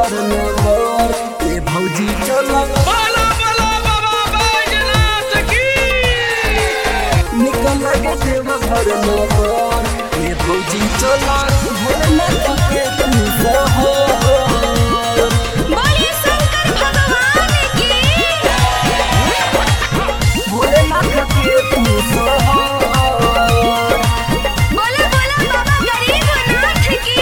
घर नगर ए भौजी चल बाला बाला बाबा बैजनाथ की निकल लगे देव घर नगर ए भौजी चल भोलेनाथ के तू सहर बोले शंकर भगवान की भोलेनाथ के तू सहर बोला बोला बाबा गरीबनाथ की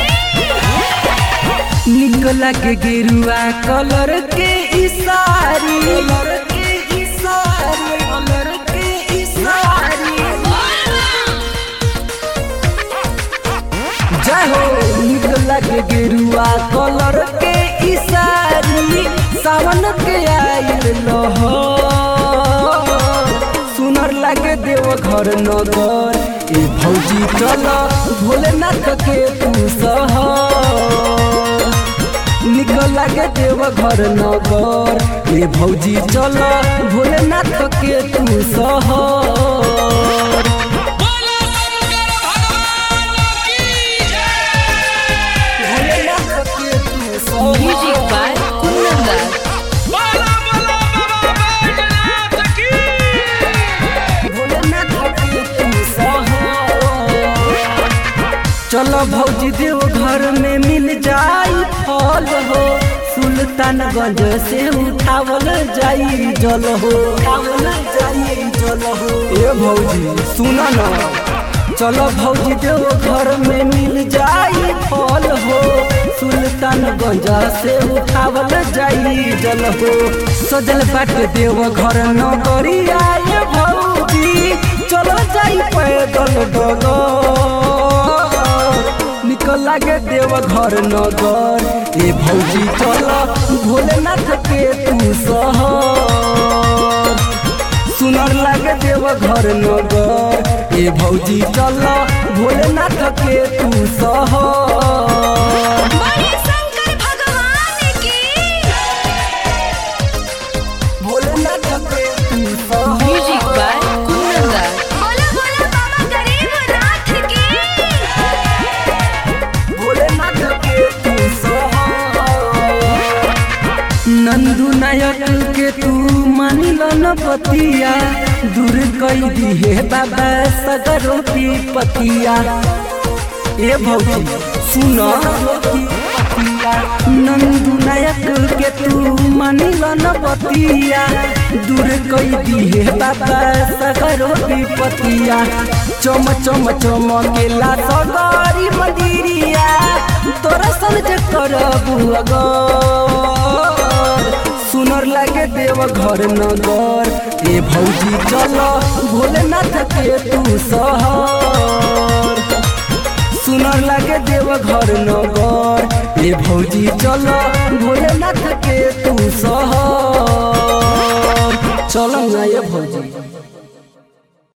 निकला के गेरुआ कलर के इसारी कलर के इसारी कलर के इसारी जय हो निकला के गेरुआ कलर के इसारी सावन के आइल लहो सुनर लागे देव घर नगर ए भौजी चल भोलेनाथ के तू सहर निकल लागे देव घर नगर ए भौजी चल भोलेनाथ के तू सहर बोला शंकर भगवान की जय भोलेनाथ के तू सहर म्यूजिक बाय कुंदन बाला बाला बाबा बैजनाथ की भोलेनाथ के तू सहर चलो भौजी देव घर में मिल जाई फल हो सुल्तानगंज से उठावल जाई जल हो उठावल जाई जल हो ए भौजी सुन न चलो भौजी देव घर में मिल जाई फल हो सुल्तानगंज से उठावल जाई जल हो सजल बाट देव घर नगरी आए भौजी चलो जाई पैदल डगर निकल लागे देव घर नगर ए भौजी चल भोलेनाथ के तू सहर सुनर लागे देव घर नगर ए भौजी चल भोलेनाथ के तू सहर बोले शंकर भगवान की भोलेनाथ के तू सहर म्यूजिक बाय कुंदन बोला बोला बाबा गरीबनाथ की भोलेनाथ के तू सहर नंदू नायक के तू मानिल न पतिया दूर कई दिहे बाबा सगरो की पतिया ए भौजी सुन नंदू नायक के तू मानिल न पतिया दूर कई दिहे बाबा सगरो की पतिया चम चम चमकेला सगरी मंदिरिया तोरा समझ करबू अगर सुनर लागे देव घर नगर ए भौजी चल भोलेनाथ के तू सहर सुनर लागे देव घर नगर ए भौजी चल भोलेनाथ के तू सहर चल ना ये भौजी।